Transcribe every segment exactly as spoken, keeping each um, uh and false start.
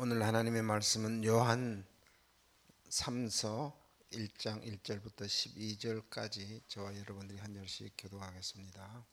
오늘 하나님의 말씀은 요한 삼서 일 장 일 절부터 십이 절까지 저와 여러분들이 한 절씩 교독하겠습니다.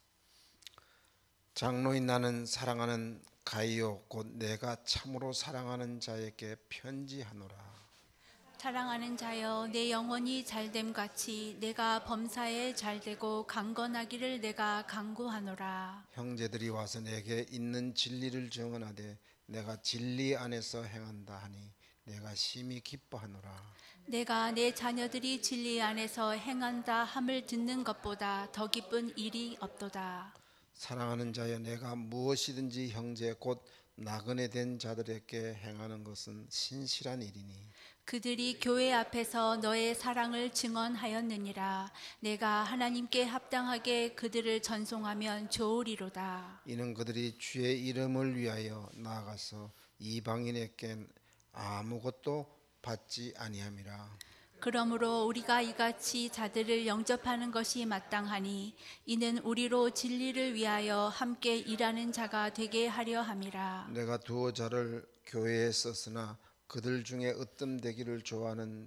장로인 나는 사랑하는 가이오 곧 내가 참으로 사랑하는 자에게 편지하노라. 사랑하는 자여, 내 영혼이 잘됨 같이 내가 범사에 잘되고 강건하기를 내가 간구하노라. 형제들이 와서 내게 있는 진리를 증언하되 내가 진리 안에서 행한다 하니 내가 심히 기뻐하노라. 내가 내 자녀들이 진리 안에서 행한다 함을 듣는 것보다 더 기쁜 일이 없도다. 사랑하는 자여, 내가 무엇이든지 형제 곧 나그네 된 자들에게 행하는 것은 신실한 일이니 그들이 교회 앞에서 너의 사랑을 증언하였느니라. 내가 하나님께 합당하게 그들을 전송하면 좋으리로다. 이는 그들이 주의 이름을 위하여 나아가서 이방인에게 아무것도 받지 아니함이라. 그러므로 우리가 이같이 자들을 영접하는 것이 마땅하니 이는 우리로 진리를 위하여 함께 일하는 자가 되게 하려 함이라. 내가 두어 자를 교회에 썼으나 그들 중에 으뜸되기를 좋아하는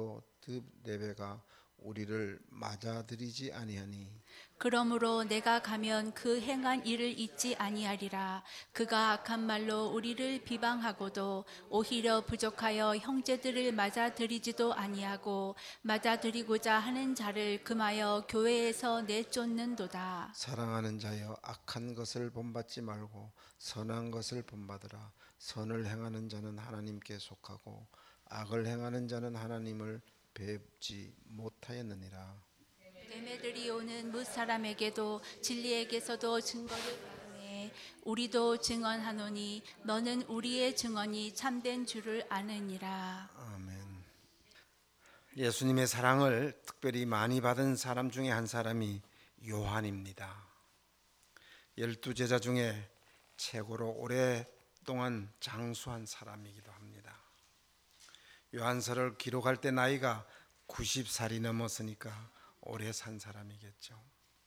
디오드레베가 우리를 맞아들이지 아니하니 그러므로 내가 가면 그 행한 일을 잊지 아니하리라. 그가 악한 말로 우리를 비방하고도 오히려 부족하여 형제들을 맞아들이지도 아니하고 맞아들이고자 하는 자를 금하여 교회에서 내쫓는도다. 사랑하는 자여, 악한 것을 본받지 말고 선한 것을 본받으라. 선을 행하는 자는 하나님께 속하고 악을 행하는 자는 하나님을 뵙지 못하였느니라. 대매들이 오는 뭇사람에게도 진리에게서도 증거를 받으매 우리도 증언하노니 너는 우리의 증언이 참된 줄을 아느니라. 아멘. 예수님의 사랑을 특별히 많이 받은 사람 중에 한 사람이 요한입니다. 열두 제자 중에 최고로 오랫동안 장수한 사람이기도 합니다. 요한서를 기록할 때 나이가 구십 살이 넘었으니까 오래 산 사람이겠죠.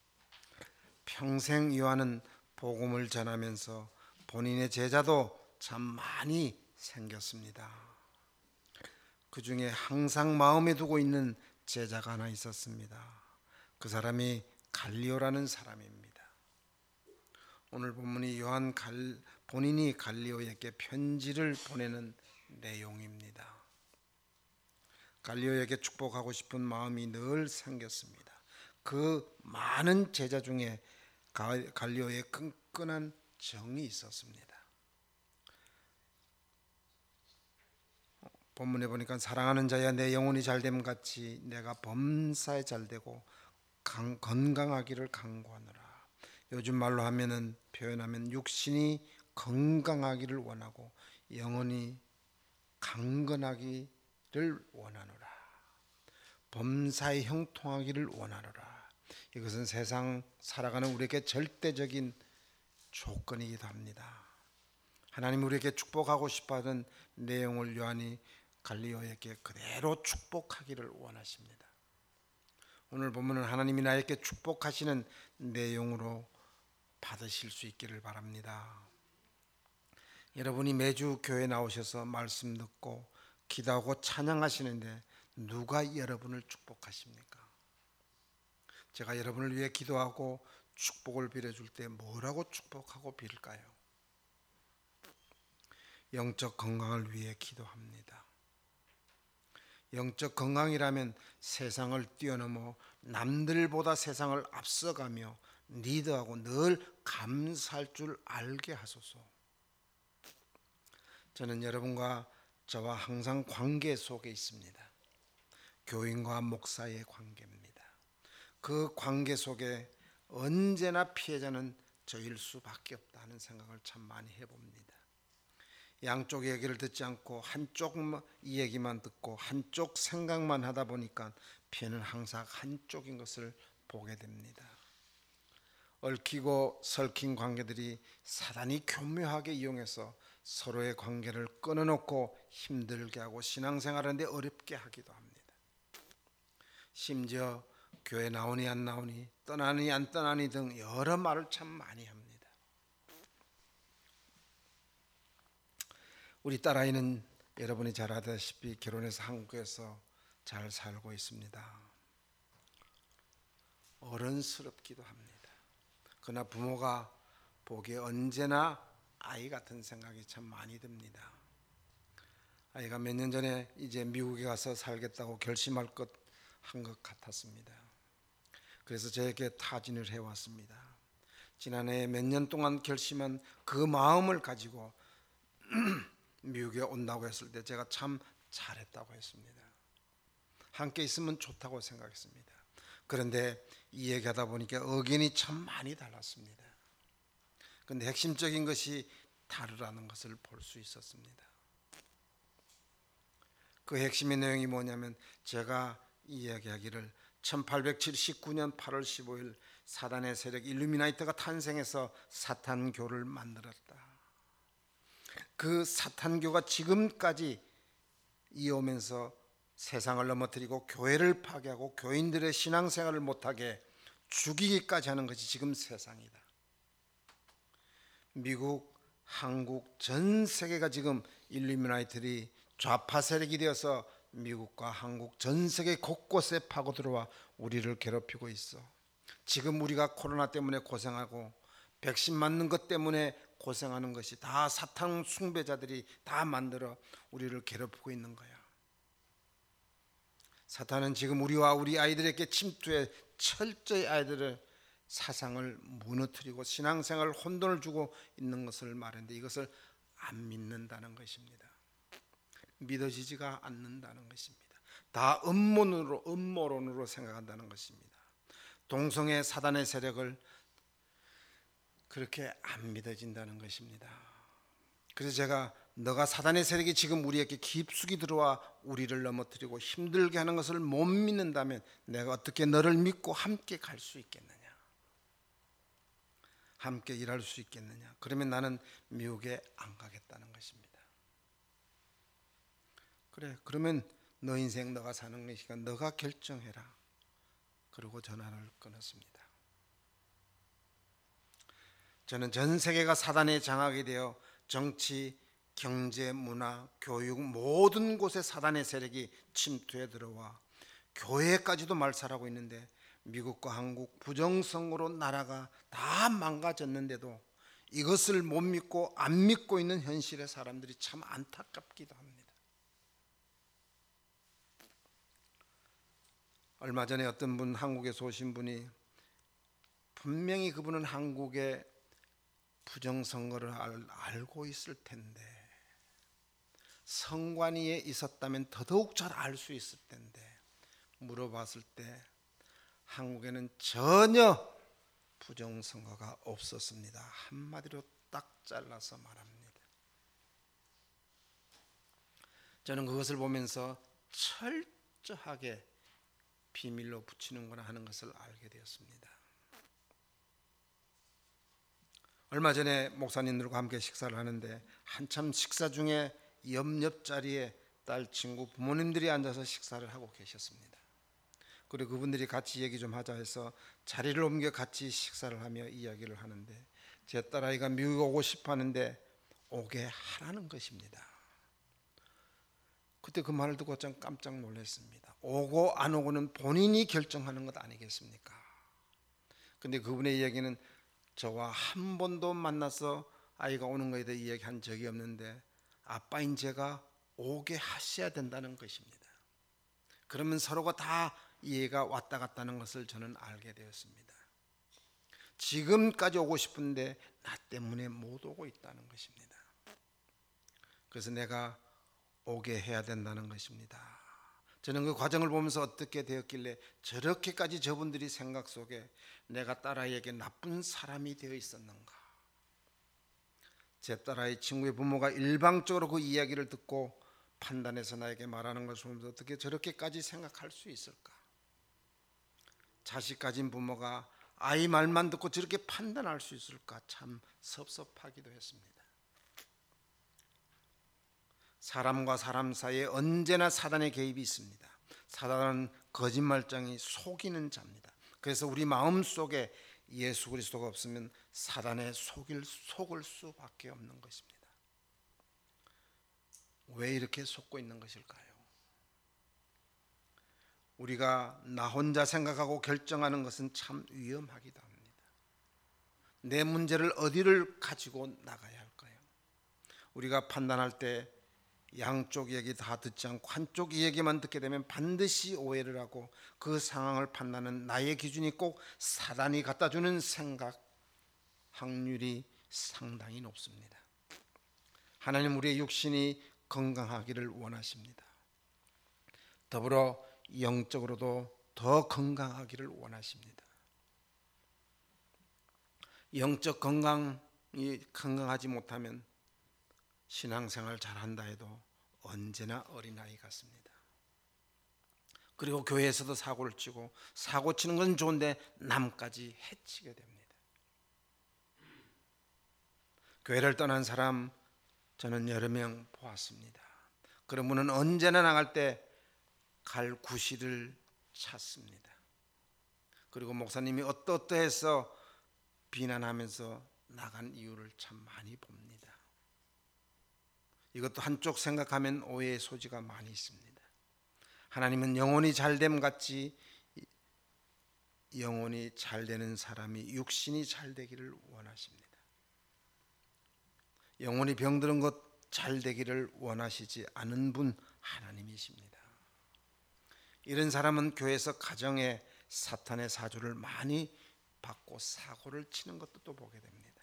평생 요한은 복음을 전하면서 본인의 제자도 참 많이 생겼습니다. 그 중에 항상 마음에 두고 있는 제자가 하나 있었습니다. 그 사람이 갈리오라는 사람입니다. 오늘 본문이 요한 갈, 본인이 갈리오에게 편지를 보내는 내용입니다. 갈리오에게 축복하고 싶은 마음이 늘 생겼습니다. 그 많은 제자 중에 갈리오의 끈끈한 정이 있었습니다. 본문에 보니까 사랑하는 자야, 내 영혼이 잘됨 같이 내가 범사에 잘되고 건강하기를 간구하노라. 요즘 말로 하면은 표현하면 육신이 건강하기를 원하고 영혼이 강건하기를 원하노라. 범사에 형통하기를 원하노라. 이것은 세상 살아가는 우리에게 절대적인 조건이기도 합니다. 하나님 우리에게 축복하고 싶어하던 내용을 요한이 갈리오에게 그대로 축복하기를 원하십니다. 오늘 본문은 하나님이 나에게 축복하시는 내용으로 받으실 수 있기를 바랍니다. 여러분이 매주 교회 나오셔서 말씀 듣고 기도하고 찬양하시는데 누가 여러분을 축복하십니까? 제가 여러분을 위해 기도하고 축복을 빌어줄 때 뭐라고 축복하고 빌까요? 영적 건강을 위해 기도합니다. 영적 건강이라면 세상을 뛰어넘어 남들보다 세상을 앞서가며 리더하고 늘 감사할 줄 알게 하소서. 저는 여러분과 저와 항상 관계 속에 있습니다. 교인과 목사의 관계입니다. 그 관계 속에 언제나 피해자는 저일 수밖에 없다 하는 생각을 참 많이 해봅니다. 양쪽 얘기를 듣지 않고 한쪽 얘기만 듣고 한쪽 생각만 하다 보니까 피해는 항상 한쪽인 것을 보게 됩니다. 얽히고 설킨 관계들이 사단이 교묘하게 이용해서 서로의 관계를 끊어놓고 힘들게 하고 신앙생활하는데 어렵게 하기도 합니다. 심지어 교회 나오니 안 나오니 떠나니 안 떠나니 등 여러 말을 참 많이 합니다. 우리 딸아이는 여러분이 잘 아다시피 결혼해서 한국에서 잘 살고 있습니다. 어른스럽기도 합니다. 그러나 부모가 보기에 언제나 아이 같은 생각이 참 많이 듭니다. 아이가 몇 년 전에 이제 미국에 가서 살겠다고 결심할 것 한 것 같았습니다. 그래서 저에게 타진을 해왔습니다. 지난해 몇 년 동안 결심한 그 마음을 가지고 미국에 온다고 했을 때 제가 참 잘했다고 했습니다. 함께 있으면 좋다고 생각했습니다. 그런데 이 얘기하다 보니까 의견이 참 많이 달랐습니다. 그런데 핵심적인 것이 다르다는 것을 볼 수 있었습니다. 그 핵심의 내용이 뭐냐면 제가 이야기하기를 천팔백칠십구 년 팔월 십오일 사단의 세력 일루미나이트가 탄생해서 사탄교를 만들었다. 그 사탄교가 지금까지 이어오면서 세상을 넘어뜨리고 교회를 파괴하고 교인들의 신앙생활을 못하게 죽이기까지 하는 것이 지금 세상이다. 미국, 한국, 전 세계가 지금 일루미나이트들이 좌파 세력이 되어서 미국과 한국 전 세계 곳곳에 파고 들어와 우리를 괴롭히고 있어. 지금 우리가 코로나 때문에 고생하고 백신 맞는 것 때문에 고생하는 것이 다 사탄 숭배자들이 다 만들어 우리를 괴롭히고 있는 거야. 사탄은 지금 우리와 우리 아이들에게 침투해 철저히 아이들의 사상을 무너뜨리고 신앙생활 혼돈을 주고 있는 것을 말했는데 이것을 안 믿는다는 것입니다. 믿어지지가 않는다는 것입니다. 다 음모론으로, 음모론으로 생각한다는 것입니다. 동성애 사단의 세력을 그렇게 안 믿어진다는 것입니다. 그래서 제가 너가 사단의 세력이 지금 우리에게 깊숙이 들어와 우리를 넘어뜨리고 힘들게 하는 것을 못 믿는다면 내가 어떻게 너를 믿고 함께 갈 수 있겠느냐, 함께 일할 수 있겠느냐. 그러면 나는 미국에 안 가겠다는 것입니다. 그래, 그러면 너 인생 너가 사는 것이니까 너가 결정해라. 그리고 전화를 끊었습니다. 저는 전 세계가 사단의 장악이 되어 정치, 경제, 문화, 교육 모든 곳에 사단의 세력이 침투해 들어와 교회까지도 말살하고 있는데 미국과 한국 부정성으로 나라가 다 망가졌는데도 이것을 못 믿고 안 믿고 있는 현실의 사람들이 참 안타깝기도 합니다. 얼마 전에 어떤 분, 한국에서 오신 분이 분명히 그분은 한국의 부정선거를 알, 알고 있을 텐데 선관위에 있었다면 더더욱 잘 알 수 있을 텐데 물어봤을 때 한국에는 전혀 부정선거가 없었습니다. 한마디로 딱 잘라서 말합니다. 저는 그것을 보면서 철저하게 비밀로 붙이는구나 하는 것을 알게 되었습니다. 얼마 전에 목사님들과 함께 식사를 하는데 한참 식사 중에 옆옆자리에 딸 친구 부모님들이 앉아서 식사를 하고 계셨습니다. 그리고 그분들이 같이 얘기 좀 하자 해서 자리를 옮겨 같이 식사를 하며 이야기를 하는데 제 딸아이가 미국에 오고 싶어 하는데 오게 하라는 것입니다. 그때 그 말을 듣고 좀 깜짝 놀랐습니다. 오고 안 오고는 본인이 결정하는 것 아니겠습니까? 근데 그분의 이야기는 저와 한 번도 만나서 아이가 오는 것에 대해 이야기한 적이 없는데 아빠인 제가 오게 하셔야 된다는 것입니다. 그러면 서로가 다 이해가 왔다 갔다는 것을 저는 알게 되었습니다. 지금까지 오고 싶은데 나 때문에 못 오고 있다는 것입니다. 그래서 내가 오게 해야 된다는 것입니다. 저는 그 과정을 보면서 어떻게 되었길래 저렇게까지 저분들이 생각 속에 내가 딸아이에게 나쁜 사람이 되어 있었는가. 제 딸아이 친구의 부모가 일방적으로 그 이야기를 듣고 판단해서 나에게 말하는 것을 보면서 어떻게 저렇게까지 생각할 수 있을까. 자식 가진 부모가 아이 말만 듣고 저렇게 판단할 수 있을까 참 섭섭하기도 했습니다. 사람과 사람 사이에 언제나 사단의 개입이 있습니다. 사단은 거짓말장이 속이는 자입니다. 그래서 우리 마음속에 예수 그리스도가 없으면 사단에 속일, 속을 수밖에 없는 것입니다. 왜 이렇게 속고 있는 것일까요? 우리가 나 혼자 생각하고 결정하는 것은 참 위험하기도 합니다. 내 문제를 어디를 가지고 나가야 할까요? 우리가 판단할 때 양쪽 얘기 다 듣지 않고 한쪽 얘기만 듣게 되면 반드시 오해를 하고 그 상황을 판단하는 나의 기준이 꼭 사단이 갖다주는 생각 확률이 상당히 높습니다. 하나님 우리의 육신이 건강하기를 원하십니다. 더불어 영적으로도 더 건강하기를 원하십니다. 영적 건강이 건강하지 못하면 신앙생활 잘한다 해도 언제나 어린아이 같습니다. 그리고 교회에서도 사고를 치고 사고 치는 건 좋은데 남까지 해치게 됩니다. 교회를 떠난 사람 저는 여러 명 보았습니다. 그런 분은 언제나 나갈 때 갈 구실을 찾습니다. 그리고 목사님이 어떠어떠해서 비난하면서 나간 이유를 참 많이 봅니다. 이것도 한쪽 생각하면 오해의 소지가 많이 있습니다. 하나님은 영혼이 잘됨 같이 영혼이 잘되는 사람이 육신이 잘되기를 원하십니다. 영혼이 병드는 것 잘되기를 원하시지 않은 분 하나님이십니다. 이런 사람은 교회에서 가정에 사탄의 사주를 많이 받고 사고를 치는 것도 또 보게 됩니다.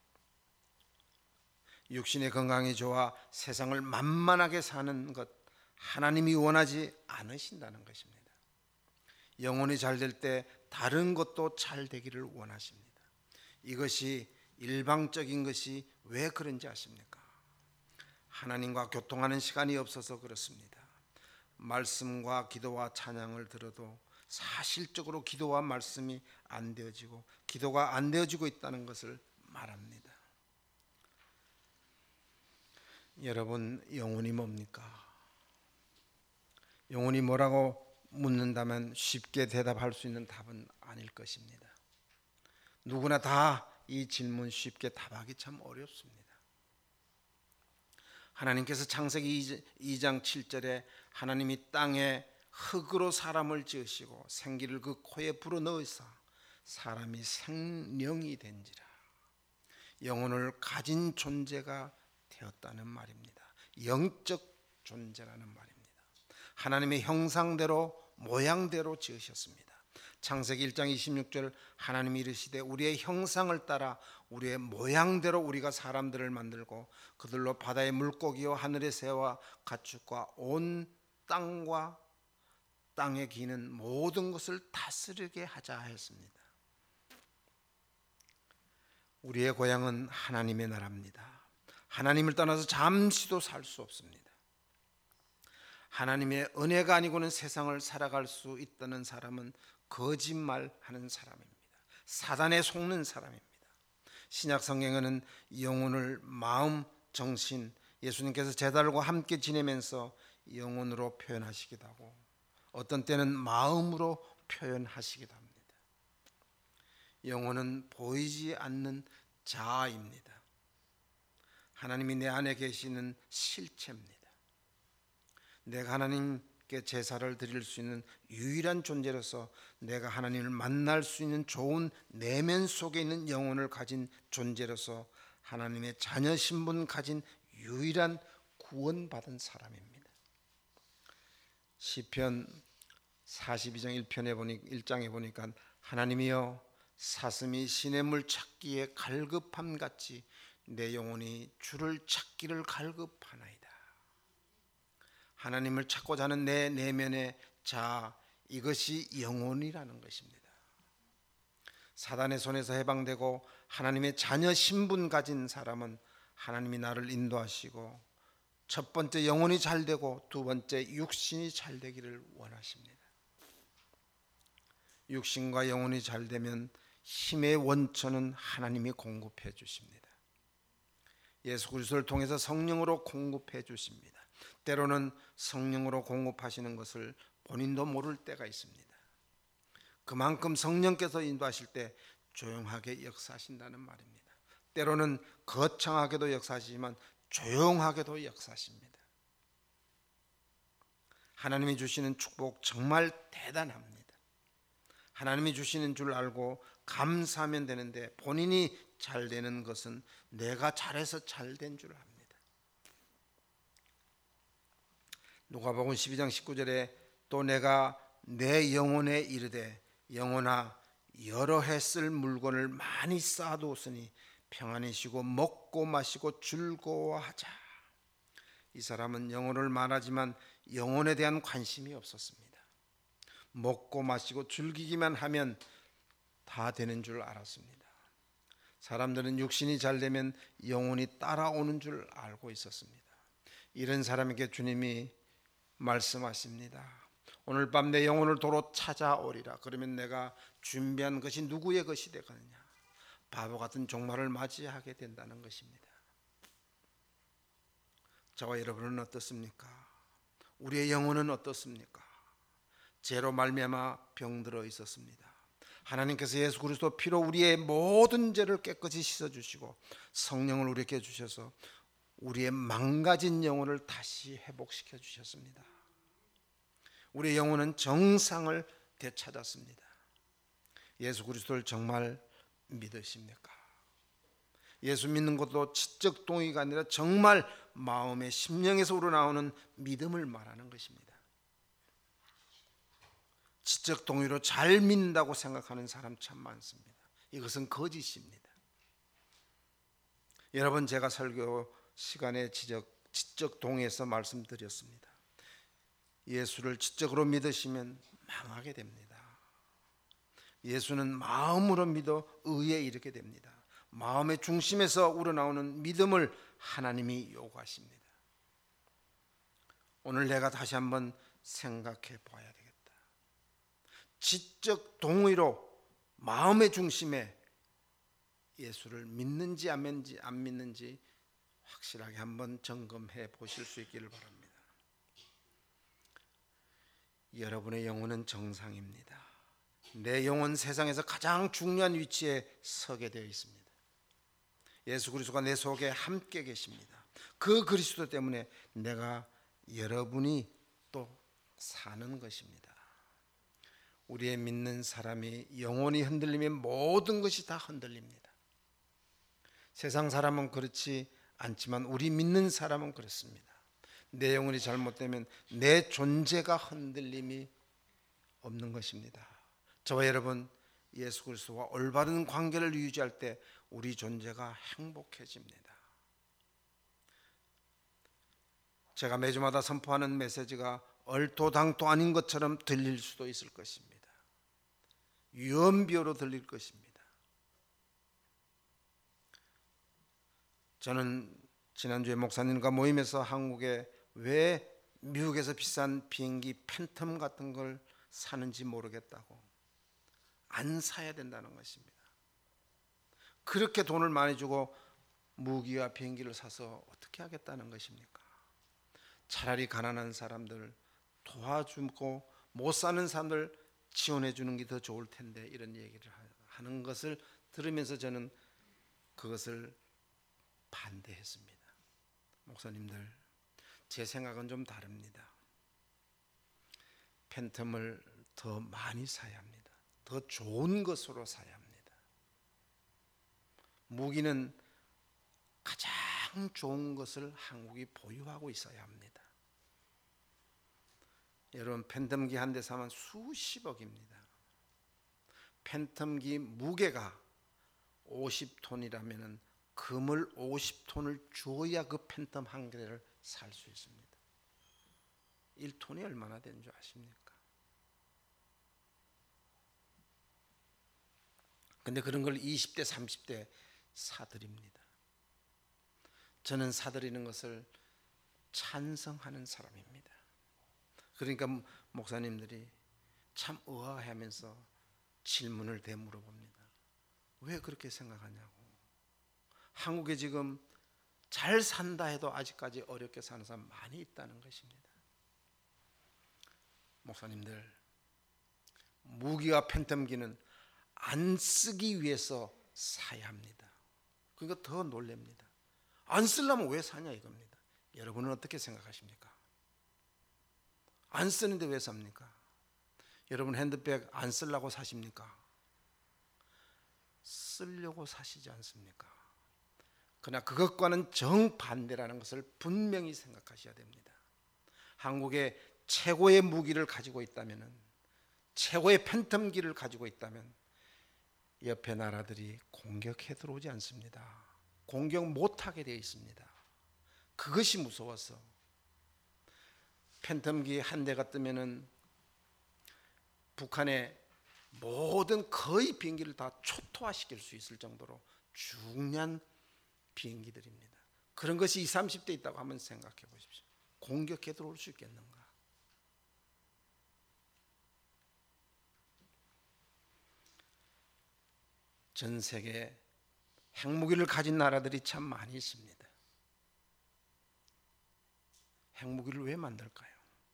육신의 건강이 좋아 세상을 만만하게 사는 것 하나님이 원하지 않으신다는 것입니다. 영혼이 잘 될 때 다른 것도 잘 되기를 원하십니다. 이것이 일방적인 것이 왜 그런지 아십니까? 하나님과 교통하는 시간이 없어서 그렇습니다. 말씀과 기도와 찬양을 들어도 사실적으로 기도와 말씀이 안 되어지고 기도가 안 되어지고 있다는 것을 말합니다. 여러분, 영혼이 뭡니까? 영혼이 뭐라고 묻는다면 쉽게 대답할 수 있는 답은 아닐 것입니다. 누구나 다 이 질문 쉽게 답하기 참 어렵습니다. 하나님께서 창세기 이 장 칠 절에 하나님이 땅에 흙으로 사람을 지으시고 생기를 그 코에 불어넣으사 사람이 생명이 된지라 영혼을 가진 존재가 되었다는 말입니다. 영적 존재라는 말입니다. 하나님의 형상대로 모양대로 지으셨습니다. 창세기 일 장 이십육 절 하나님이 이르시되 우리의 형상을 따라 우리의 모양대로 우리가 사람들을 만들고 그들로 바다의 물고기와 하늘의 새와 가축과 온 땅과 땅에 기는 모든 것을 다스리게 하자 하였습니다. 우리의 고향은 하나님의 나라입니다. 하나님을 떠나서 잠시도 살 수 없습니다. 하나님의 은혜가 아니고는 세상을 살아갈 수 있다는 사람은 거짓말하는 사람입니다. 사단에 속는 사람입니다. 신약 성경에는 영혼을 마음, 정신, 예수님께서 제자들과 함께 지내면서 영혼으로 표현하시기도 하고 어떤 때는 마음으로 표현하시기도 합니다. 영혼은 보이지 않는 자아입니다. 하나님이 내 안에 계시는 실체입니다. 내가 하나님께 제사를 드릴 수 있는 유일한 존재로서 내가 하나님을 만날 수 있는 좋은 내면 속에 있는 영혼을 가진 존재로서 하나님의 자녀 신분 가진 유일한 구원받은 사람입니다. 시편 사십이 장 일 편에 보니 일 장에 보니까 하나님이여 사슴이 시냇물 찾기에 갈급함 같이 내 영혼이 주를 찾기를 갈급하나이다. 하나님을 찾고자 하는 내 내면의 자아, 이것이 영혼이라는 것입니다. 사단의 손에서 해방되고 하나님의 자녀 신분 가진 사람은 하나님이 나를 인도하시고 첫 번째 영혼이 잘 되고 두 번째 육신이 잘 되기를 원하십니다. 육신과 영혼이 잘 되면 힘의 원천은 하나님이 공급해 주십니다. 예수 그리스도를 통해서 성령으로 공급해 주십니다. 때로는 성령으로 공급하시는 것을 본인도 모를 때가 있습니다. 그만큼 성령께서 인도하실 때 조용하게 역사하신다는 말입니다. 때로는 거창하게도 역사하시지만 조용하게도 역사하십니다. 하나님이 주시는 축복 정말 대단합니다. 하나님이 주시는 줄 알고 감사하면 되는데 본인이 잘 되는 것은 내가 잘해서 잘 된 줄 압니다. 누가복음 십이 장 십구 절에 또 내가 내 영혼에 이르되 영혼아 여러 해 쓸 물건을 많이 쌓아두었으니 평안히 쉬고 먹고 마시고 즐거워하자. 이 사람은 영혼을 말하지만 영혼에 대한 관심이 없었습니다. 먹고 마시고 즐기기만 하면 다 되는 줄 알았습니다. 사람들은 육신이 잘 되면 영혼이 따라오는 줄 알고 있었습니다. 이런 사람에게 주님이 말씀하십니다. 오늘 밤 내 영혼을 도로 찾아오리라. 그러면 내가 준비한 것이 누구의 것이 되겠느냐. 바보 같은 종말을 맞이하게 된다는 것입니다. 저와 여러분은 어떻습니까? 우리의 영혼은 어떻습니까? 죄로 말미암아 병들어 있었습니다. 하나님께서 예수 그리스도 피로 우리의 모든 죄를 깨끗이 씻어주시고 성령을 우리에게 주셔서 우리의 망가진 영혼을 다시 회복시켜 주셨습니다. 우리의 영혼은 정상을 되찾았습니다. 예수 그리스도를 정말 믿으십니까? 예수 믿는 것도 지적 동의가 아니라 정말 마음의 심령에서 우러나오는 믿음을 말하는 것입니다. 지적 동의로 잘 믿는다고 생각하는 사람 참 많습니다. 이것은 거짓입니다. 여러분, 제가 설교 시간에 지적, 지적 동의에서 말씀드렸습니다. 예수를 지적으로 믿으시면 망하게 됩니다. 예수는 마음으로 믿어 의에 이르게 됩니다. 마음의 중심에서 우러나오는 믿음을 하나님이 요구하십니다. 오늘 내가 다시 한번 생각해 봐야 되겠다. 지적 동의로 마음의 중심에 예수를 믿는지 안 믿는지, 안 믿는지 확실하게 한번 점검해 보실 수 있기를 바랍니다. 여러분의 영혼은 정상입니다. 내 영혼 세상에서 가장 중요한 위치에 서게 되어 있습니다. 예수 그리스도가 내 속에 함께 계십니다. 그 그리스도 때문에 내가 여러분이 또 사는 것입니다. 우리의 믿는 사람이 영혼이 흔들리면 모든 것이 다 흔들립니다. 세상 사람은 그렇지 않지만 우리 믿는 사람은 그렇습니다. 내 영혼이 잘못되면 내 존재가 흔들림이 없는 것입니다. 저와 여러분, 예수 그리스도와 올바른 관계를 유지할 때 우리 존재가 행복해집니다. 제가 매주마다 선포하는 메시지가 얼토당토 아닌 것처럼 들릴 수도 있을 것입니다. 유언비어로 들릴 것입니다. 저는 지난주에 목사님과 모임에서 한국에 왜 미국에서 비싼 비행기 팬텀 같은 걸 사는지 모르겠다고, 안 사야 된다는 것입니다. 그렇게 돈을 많이 주고 무기와 비행기를 사서 어떻게 하겠다는 것입니까? 차라리 가난한 사람들 도와주고 못 사는 사람들 지원해 주는 게 더 좋을 텐데, 이런 얘기를 하는 것을 들으면서 저는 그것을 반대했습니다. 목사님들, 제 생각은 좀 다릅니다. 팬텀을 더 많이 사야 합니다. 더 좋은 것으로 사야 합니다. 무기는 가장 좋은 것을 한국이 보유하고 있어야 합니다. 여러분, 팬텀기 한 대 사면 수십억입니다. 팬텀기 무게가 오십 톤이라면 금을 오십 톤을 줘야 그 팬텀 한 개를 살 수 있습니다. 일 톤이 얼마나 되는 줄 아십니까? 근데 그런 걸 이십 대 삼십 대 사들입니다. 저는 사들이는 것을 찬성하는 사람입니다. 그러니까 목사님들이 참 의아해하면서 질문을 되물어봅니다. 왜 그렇게 생각하냐고. 한국에 지금 잘 산다 해도 아직까지 어렵게 사는 사람 많이 있다는 것입니다. 목사님들, 무기와 팬텀기는 안 쓰기 위해서 사야 합니다. 그러니까 더 놀랍니다. 안 쓰려면 왜 사냐 이겁니다. 여러분은 어떻게 생각하십니까? 안 쓰는데 왜 삽니까? 여러분 핸드백 안 쓰려고 사십니까? 쓰려고 사시지 않습니까? 그러나 그것과는 정반대라는 것을 분명히 생각하셔야 됩니다. 한국의 최고의 무기를 가지고 있다면, 최고의 팬텀기를 가지고 있다면 옆에 나라들이 공격해 들어오지 않습니다. 공격 못하게 되어 있습니다. 그것이 무서워서 팬텀기 한 대가 뜨면은 북한의 모든 거의 비행기를 다 초토화시킬 수 있을 정도로 중요한 비행기들입니다. 그런 것이 이십, 삼십 대 있다고 한번 생각해 보십시오. 공격해 들어올 수 있겠는가? 전 세계에 핵무기를 가진 나라들이 참 많이 있습니다. 핵무기를 왜 만들까요?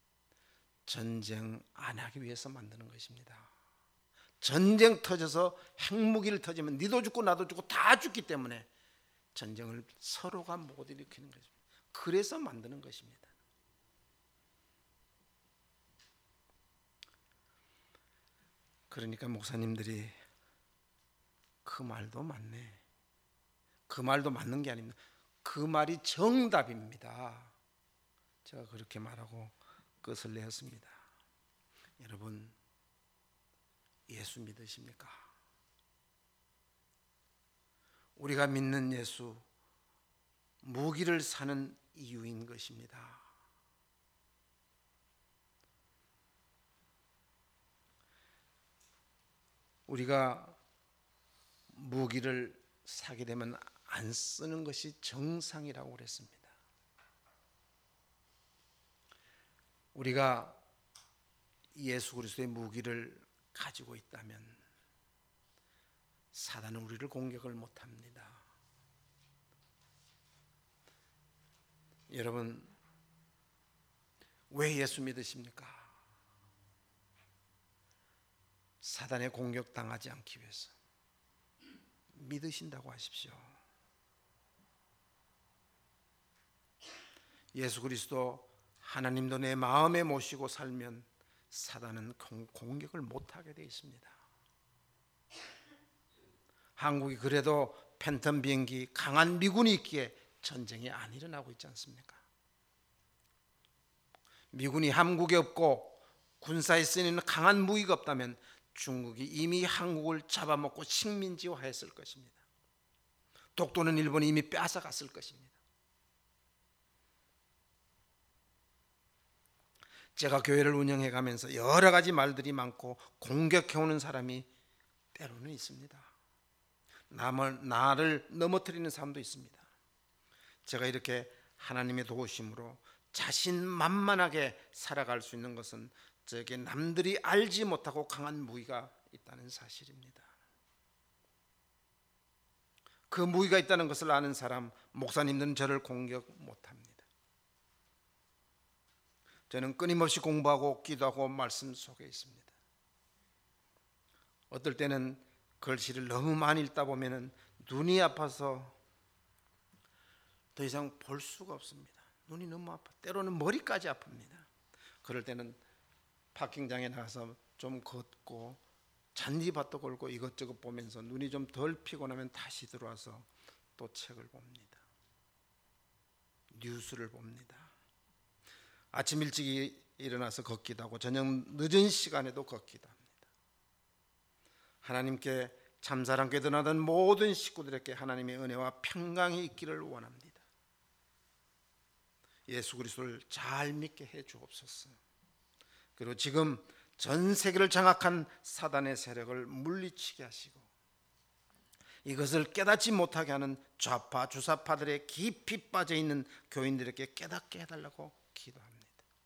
전쟁 안 하기 위해서 만드는 것입니다. 전쟁 터져서 핵무기를 터지면 니도 죽고 나도 죽고 다 죽기 때문에 전쟁을 서로가 못 일으키는 것입니다. 그래서 만드는 것입니다. 그러니까 목사님들이 그 말도 맞네, 그 말도 맞는 게 아닙니다. 그 말이 정답입니다. 제가 그렇게 말하고 끝을 내었습니다. 여러분, 예수 믿으십니까? 우리가 믿는 예수, 무기를 사는 이유인 것입니다. 우리가 무기를 사게 되면 안 쓰는 것이 정상이라고 그랬습니다. 우리가 예수 그리스도의 무기를 가지고 있다면 사단은 우리를 공격을 못합니다. 여러분, 왜 예수 믿으십니까? 사단의 공격 당하지 않기 위해서 믿으신다고 하십시오. 예수 그리스도 하나님도 내 마음에 모시고 살면 사단은 공격을 못하게 되어 있습니다. 한국이 그래도 팬텀 비행기 강한 미군이 있기에 전쟁이 안 일어나고 있지 않습니까? 미군이 한국에 없고 군사에 쓰이는 강한 무기가 없다면 중국이 이미 한국을 잡아먹고 식민지화했을 것입니다. 독도는 일본이 이미 뺏어갔을 것입니다. 제가 교회를 운영해 가면서 여러 가지 말들이 많고 공격해오는 사람이 때로는 있습니다. 남을, 나를 넘어뜨리는 사람도 있습니다. 제가 이렇게 하나님의 도우심으로 자신만만하게 살아갈 수 있는 것은 저에게 남들이 알지 못하고 강한 무기가 있다는 사실입니다. 그 무기가 있다는 것을 아는 사람, 목사님들은 저를 공격 못합니다. 저는 끊임없이 공부하고 기도하고 말씀 속에 있습니다. 어떨 때는 글씨를 너무 많이 읽다 보면 눈이 아파서 더 이상 볼 수가 없습니다. 눈이 너무 아파. 때로는 머리까지 아픕니다. 그럴 때는 파킹장에 나가서 좀 걷고 잔디밭도 걸고 이것저것 보면서 눈이 좀 덜 피곤하면 다시 들어와서 또 책을 봅니다. 뉴스를 봅니다. 아침 일찍 일어나서 걷기도 하고 저녁 늦은 시간에도 걷기도 합니다. 하나님께 참사랑교회 드나든 모든 식구들에게 하나님의 은혜와 평강이 있기를 원합니다. 예수 그리스도를 잘 믿게 해 주옵소서. 그리고 지금 전 세계를 장악한 사단의 세력을 물리치게 하시고 이것을 깨닫지 못하게 하는 좌파 주사파들의 깊이 빠져 있는 교인들에게 깨닫게 해달라고 기도합니다.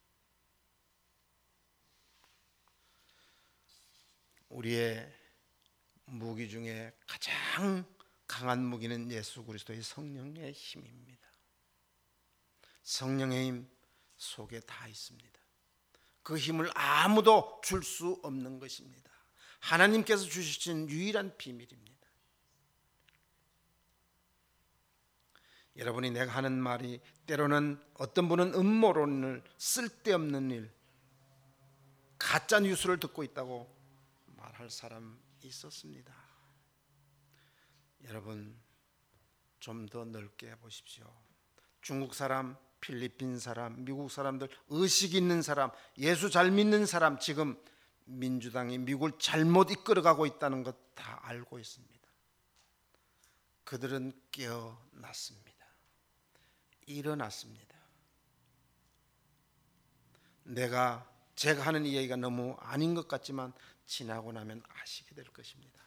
우리의 무기 중에 가장 강한 무기는 예수 그리스도의 성령의 힘입니다. 성령의 힘 속에 다 있습니다. 그 힘을 아무도 줄 수 없는 것입니다. 하나님께서 주신 유일한 비밀입니다. 여러분이 내가 하는 말이 때로는 어떤 분은 음모론을 쓸데없는 일, 가짜 뉴스를 듣고 있다고 말할 사람 있었습니다. 여러분, 좀 더 넓게 보십시오. 중국 사람, 필리핀 사람, 미국 사람들, 의식 있는 사람, 예수 잘 믿는 사람, 지금 민주당이 미국을 잘못 이끌어가고 있다는 것 다 알고 있습니다. 그들은 깨어났습니다. 일어났습니다. 내가 제가 하는 이야기가 너무 아닌 것 같지만 지나고 나면 아시게 될 것입니다.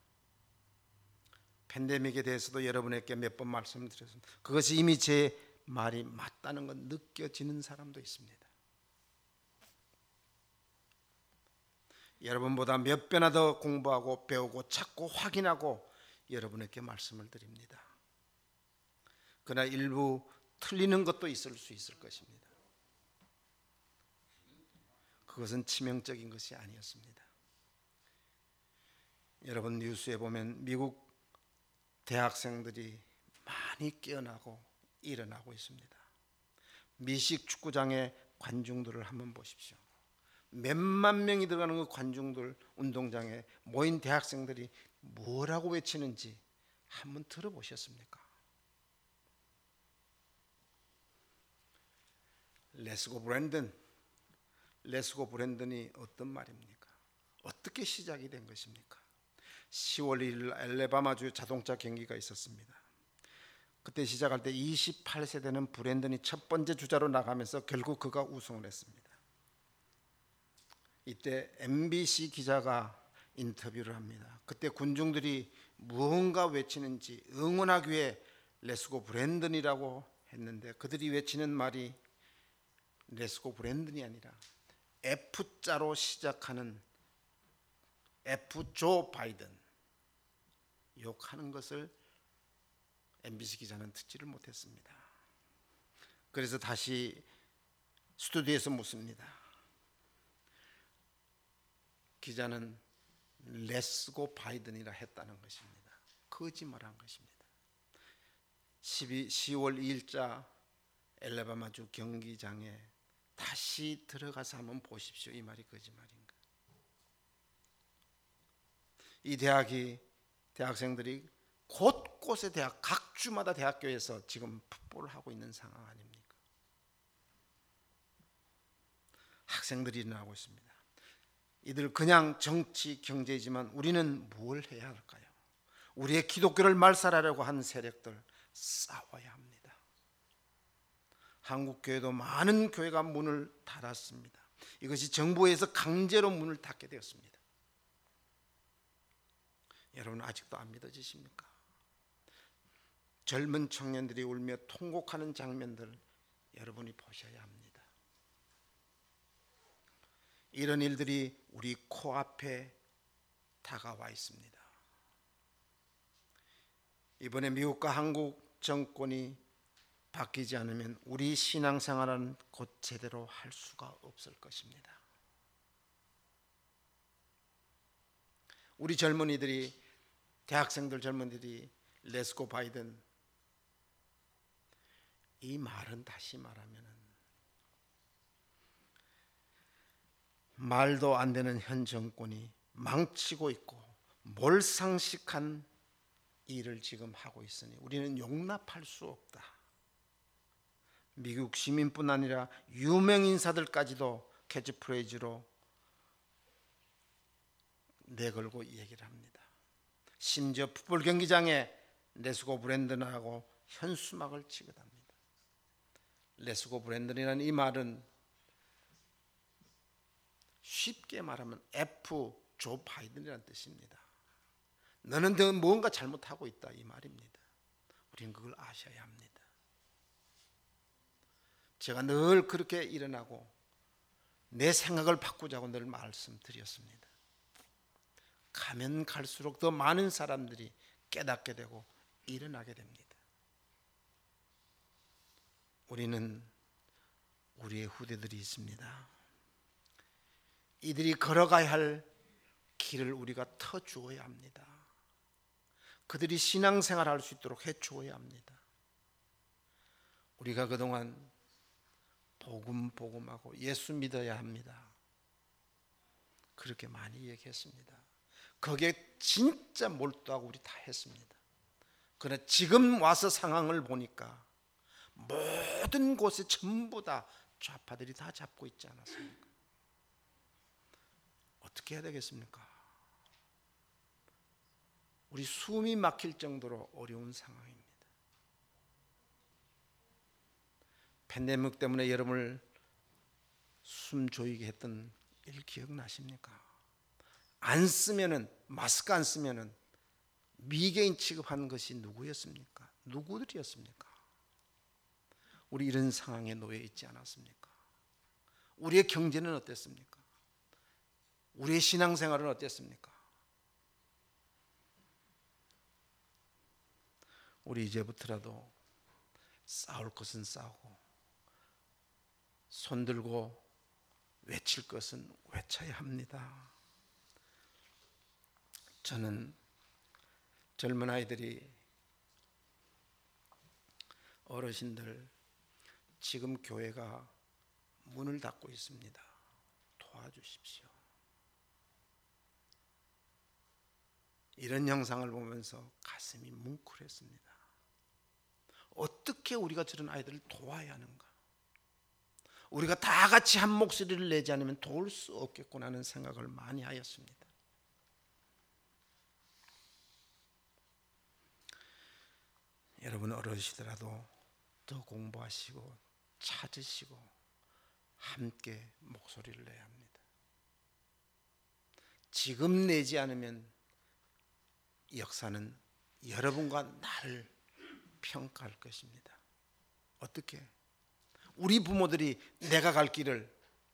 팬데믹에 대해서도 여러분에게 몇 번 말씀드렸습니다. 그것이 이미 제 말이 맞다는 건 느껴지는 사람도 있습니다. 여러분보다 몇 배나 더 공부하고 배우고 찾고 확인하고 여러분에게 말씀을 드립니다. 그러나 일부 틀리는 것도 있을 수 있을 것입니다. 그것은 치명적인 것이 아니었습니다. 여러분, 뉴스에 보면 미국 대학생들이 많이 깨어나고 일어나고 있습니다. 미식 축구장의 관중들을 한번 보십시오. 몇만 명이 들어가는 그 관중들, 운동장에 모인 대학생들이 뭐라고 외치는지 한번 들어보셨습니까? 레츠고 브랜든, 레츠고 브랜든이 어떤 말입니까? 어떻게 시작이 된 것입니까? 시월 일일 알래바마주 자동차 경기가 있었습니다. 그때 시작할 때 이십팔 세 되는 브랜든이 첫 번째 주자로 나가면서 결국 그가 우승을 했습니다. 이때 엠비씨 기자가 인터뷰를 합니다. 그때 군중들이 무언가 외치는지 응원하기 위해 레츠고 브랜든이라고 했는데 그들이 외치는 말이 레츠고 브랜든이 아니라 F자로 시작하는 F 조 바이든, 욕하는 것을 엠비씨 기자는 듣지를 못했습니다. 그래서 다시 스튜디오에서 묻습니다. 기자는 레츠고 바이든이라 했다는 것입니다. 거짓말한 것입니다. 시월 이일자 알래바마주 경기장에 다시 들어가서 한번 보십시오. 이 말이 거짓말인가? 이 대학이 대학생들이 곳곳에 대학, 각 주마다 대학교에서 지금 풋볼을 하고 있는 상황 아닙니까? 학생들이 일어나고 있습니다. 이들 그냥 정치, 경제이지만 우리는 뭘 해야 할까요? 우리의 기독교를 말살하려고 한 세력들 싸워야 합니다. 한국 교회도 많은 교회가 문을 닫았습니다. 이것이 정부에서 강제로 문을 닫게 되었습니다. 여러분, 아직도 안 믿어지십니까? 젊은 청년들이 울며 통곡하는 장면들 여러분이 보셔야 합니다. 이런 일들이 우리 코앞에 다가와 있습니다. 이번에 미국과 한국 정권이 바뀌지 않으면 우리 신앙생활은 곧 제대로 할 수가 없을 것입니다. 우리 젊은이들이, 대학생들 젊은이들이 레츠고 바이든, 이 말은 다시 말하면 말도 안 되는 현 정권이 망치고 있고 몰상식한 일을 지금 하고 있으니 우리는 용납할 수 없다. 미국 시민뿐 아니라 유명 인사들까지도 캐치프레이즈로 내걸고 얘기를 합니다. 심지어 풋볼 경기장에 레츠고 브랜든하고 현수막을 치거답니다. 레츠고 브랜든이라는 이 말은 쉽게 말하면 F 조 바이든이라는 뜻입니다. 너는 더 뭔가 잘못하고 있다, 이 말입니다. 우리는 그걸 아셔야 합니다. 제가 늘 그렇게 일어나고 내 생각을 바꾸자고 늘 말씀드렸습니다. 가면 갈수록 더 많은 사람들이 깨닫게 되고 일어나게 됩니다. 우리는 우리의 후대들이 있습니다. 이들이 걸어가야 할 길을 우리가 터주어야 합니다. 그들이 신앙생활 할 수 있도록 해주어야 합니다. 우리가 그동안 복음 복음하고 예수 믿어야 합니다. 그렇게 많이 얘기했습니다. 거기에 진짜 몰두하고 우리 다 했습니다. 그러나 지금 와서 상황을 보니까 모든 곳에 전부 다 좌파들이 다 잡고 있지 않았습니까? 어떻게 해야 되겠습니까? 우리 숨이 막힐 정도로 어려운 상황입니다. 팬데믹 때문에 여러분을 숨 조이게 했던 일 기억나십니까? 안 쓰면은, 마스크 안 쓰면은 미개인 취급하는 것이 누구였습니까? 누구들이었습니까? 우리 이런 상황에 놓여 있지 않았습니까? 우리의 경제는 어땠습니까? 우리의 신앙생활은 어땠습니까? 우리 이제부터라도 싸울 것은 싸우고 손들고 외칠 것은 외쳐야 합니다. 저는 젊은 아이들이, 어르신들, 지금 교회가 문을 닫고 있습니다. 도와주십시오. 이런 영상을 보면서 가슴이 뭉클했습니다. 어떻게 우리가 저런 아이들을 도와야 하는가? 우리가 다 같이 한 목소리를 내지 않으면 도울 수 없겠구나 하는 생각을 많이 하였습니다. 여러분 어르시더라도 더 공부하시고 찾으시고 함께 목소리를 내야 합니다. 지금 내지 않으면 역사는 여러분과 나를 평가할 것입니다. 어떻게? 우리 부모들이 내가 갈 길을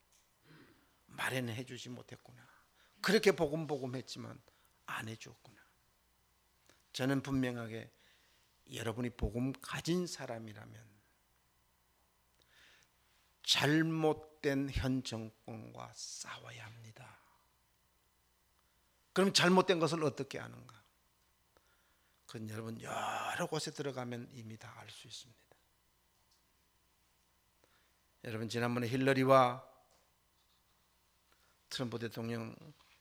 마련해 주지 못했구나. 그렇게 복음복음했지만 안 해주었구나. 저는 분명하게 여러분이 복음 가진 사람이라면 잘못된 현 정권과 싸워야 합니다. 그럼 잘못된 것을 어떻게 아는가? 그건 여러분 여러 곳에 들어가면 이미 다 알 수 있습니다. 여러분 지난번에 힐러리와 트럼프 대통령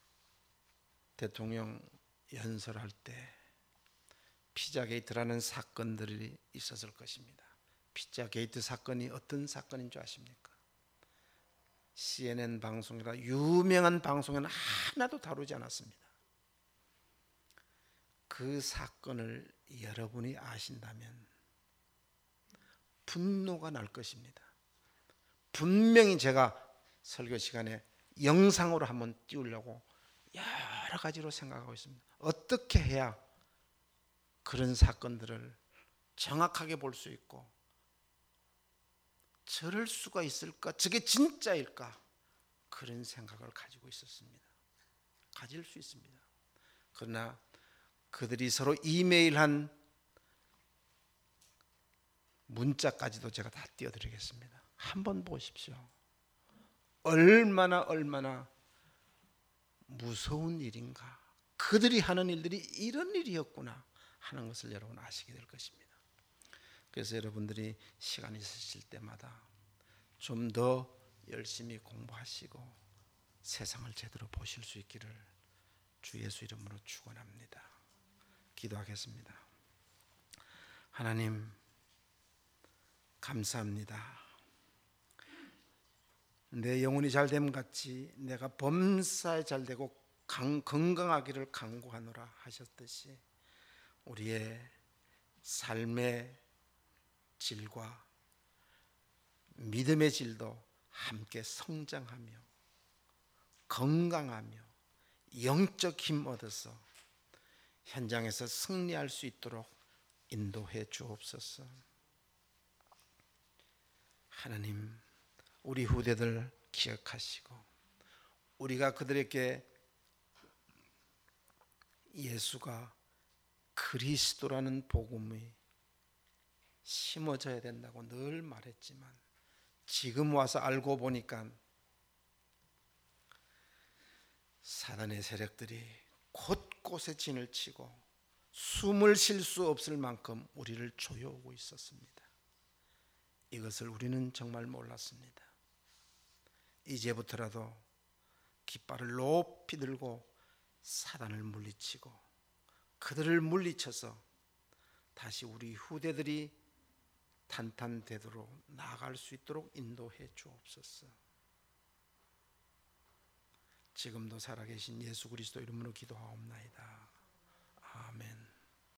대통령 연설할 때 피자게이트라는 사건들이 있었을 것입니다. 피자게이트 사건이 어떤 사건인 줄 아십니까? 씨엔엔 방송이라 유명한 방송에는 하나도 다루지 않았습니다. 그 사건을 여러분이 아신다면 분노가 날 것입니다. 분명히 제가 설교 시간에 영상으로 한번 띄우려고 여러 가지로 생각하고 있습니다. 어떻게 해야 그런 사건들을 정확하게 볼 수 있고 저럴 수가 있을까? 저게 진짜일까? 그런 생각을 가지고 있었습니다. 가질 수 있습니다. 그러나 그들이 서로 이메일한 문자까지도 제가 다 띄워드리겠습니다. 한번 보십시오. 얼마나 얼마나 무서운 일인가. 그들이 하는 일들이 이런 일이었구나 하는 것을 여러분 아시게 될 것입니다. 그래서 여러분들이 시간 있으실 때마다 좀 더 열심히 공부하시고 세상을 제대로 보실 수 있기를 주 예수 이름으로 축원합니다. 기도하겠습니다. 하나님 감사합니다. 내 영혼이 잘됨 같이 내가 범사에 잘되고 건강하기를 간구하노라 하셨듯이 우리의 삶의 질과 믿음의 질도 함께 성장하며 건강하며 영적 힘 얻어서 현장에서 승리할 수 있도록 인도해 주옵소서. 하나님 우리 후대들 기억하시고 우리가 그들에게 예수가 그리스도라는 복음이 심어져야 된다고 늘 말했지만 지금 와서 알고 보니까 사단의 세력들이 곳곳에 진을 치고 숨을 쉴 수 없을 만큼 우리를 조여오고 있었습니다. 이것을 우리는 정말 몰랐습니다. 이제부터라도 깃발을 높이 들고 사단을 물리치고 그들을 물리쳐서 다시 우리 후대들이 탄탄되도록 나아갈 수 있도록 인도해 주옵소서. 지금도 살아계신 예수 그리스도 이름으로 기도하옵나이다. 아멘.